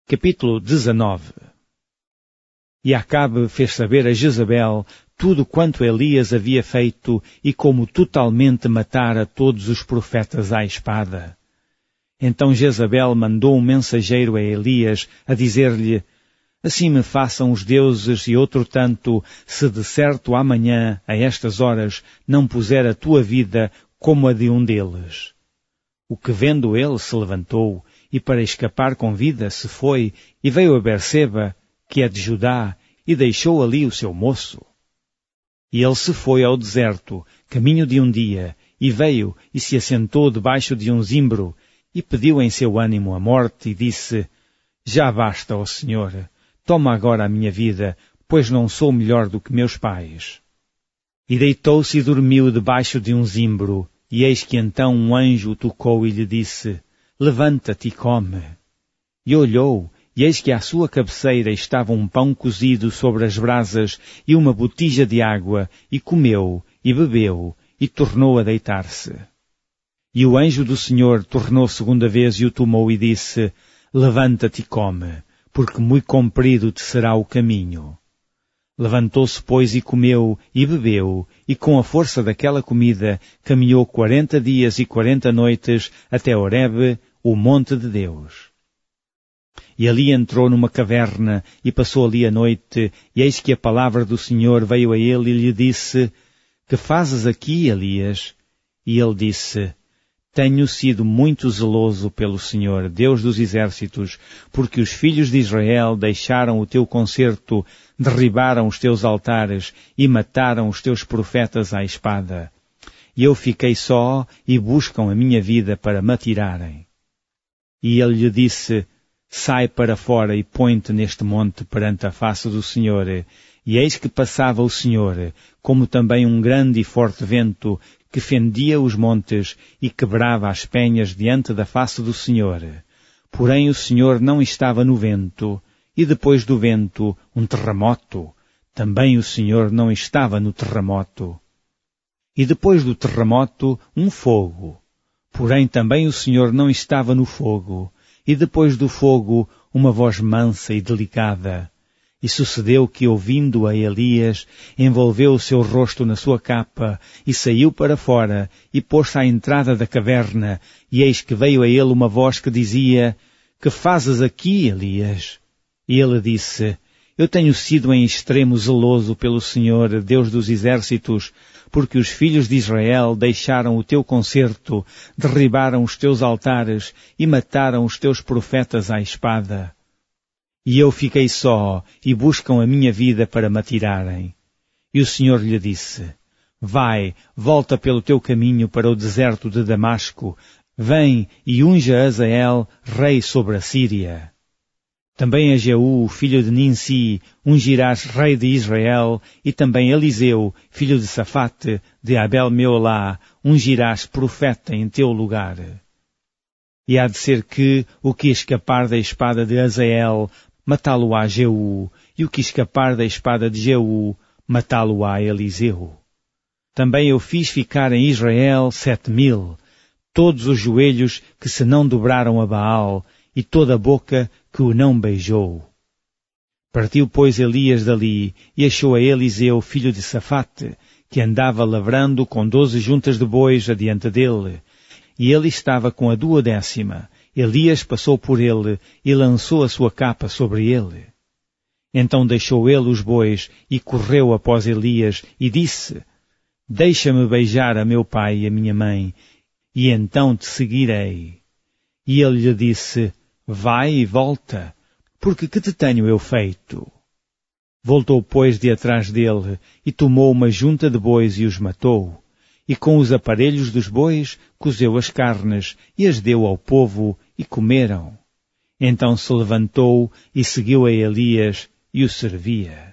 Capítulo 19. E Acabe fez saber a Jezabel tudo quanto Elias havia feito e como totalmente matara todos os profetas à espada. Então Jezabel mandou um mensageiro a Elias a dizer-lhe: assim me façam os deuses e outro tanto, se de certo amanhã, a estas horas, não puser a tua vida como a de um deles. O que vendo ele se levantou, e para escapar com vida se foi, e veio a Berseba, que é de Judá, e deixou ali o seu moço. E ele se foi ao deserto, caminho de um dia, e veio e se assentou debaixo de um zimbro, e pediu em seu ânimo a morte, e disse: já basta, ó Senhor, toma agora a minha vida, pois não sou melhor do que meus pais. E deitou-se e dormiu debaixo de um zimbro, e eis que então um anjo o tocou e lhe disse: levanta-te e come. E olhou, e eis que à sua cabeceira estava um pão cozido sobre as brasas e uma botija de água, e comeu, e bebeu, e tornou a deitar-se. E o anjo do Senhor tornou segunda vez e o tomou e disse: levanta-te e come, porque muito comprido te será o caminho. Levantou-se, pois, e comeu, e bebeu, e com a força daquela comida caminhou 40 dias e 40 noites até Horebe, o monte de Deus. E ali entrou numa caverna, e passou ali a noite, e eis que a palavra do Senhor veio a ele e lhe disse: que fazes aqui, Elias? E ele disse: tenho sido muito zeloso pelo Senhor, Deus dos exércitos, porque os filhos de Israel deixaram o teu concerto, derribaram os teus altares e mataram os teus profetas à espada. E eu fiquei só e buscam a minha vida para me atirarem. E ele lhe disse: sai para fora e põe-te neste monte perante a face do Senhor. E eis que passava o Senhor, como também um grande e forte vento, que fendia os montes e quebrava as penhas diante da face do Senhor. Porém o Senhor não estava no vento, e depois do vento um terremoto. Também o Senhor não estava no terremoto. E depois do terremoto um fogo. Porém também o Senhor não estava no fogo. E depois do fogo uma voz mansa e delicada. E sucedeu que, ouvindo a Elias, envolveu o seu rosto na sua capa, e saiu para fora, e pôs-se à entrada da caverna, e eis que veio a ele uma voz que dizia: que fazes aqui, Elias? E ele disse: eu tenho sido em extremo zeloso pelo Senhor, Deus dos exércitos, porque os filhos de Israel deixaram o teu concerto, derribaram os teus altares e mataram os teus profetas à espada. E eu fiquei só, e buscam a minha vida para me atirarem. E o Senhor lhe disse: vai, volta pelo teu caminho para o deserto de Damasco, vem e unge a Azael, rei sobre a Síria. Também a Jeú, filho de Ninsi, ungirás rei de Israel, e também Eliseu, filho de Safate, de Abel-Meolá, ungirás profeta em teu lugar. E há de ser que o que escapar da espada de Azael, matá-lo-á Jeú, e o que escapar da espada de Jeú, matá-lo-á Eliseu. Também eu fiz ficar em Israel 7.000, todos os joelhos que se não dobraram a Baal, e toda a boca que o não beijou. Partiu, pois, Elias dali, e achou a Eliseu, filho de Safate, que andava lavrando com 12 juntas de bois adiante dele, e ele estava com a 12ª. Elias passou por ele e lançou a sua capa sobre ele. Então deixou ele os bois e correu após Elias e disse: deixa-me beijar a meu pai e a minha mãe, e então te seguirei. E ele lhe disse: vai e volta, porque que te tenho eu feito? Voltou, pois, de atrás dele, e tomou uma junta de bois e os matou. E com os aparelhos dos bois cozeu as carnes, e as deu ao povo, e comeram. Então se levantou e seguiu a Elias, e o servia.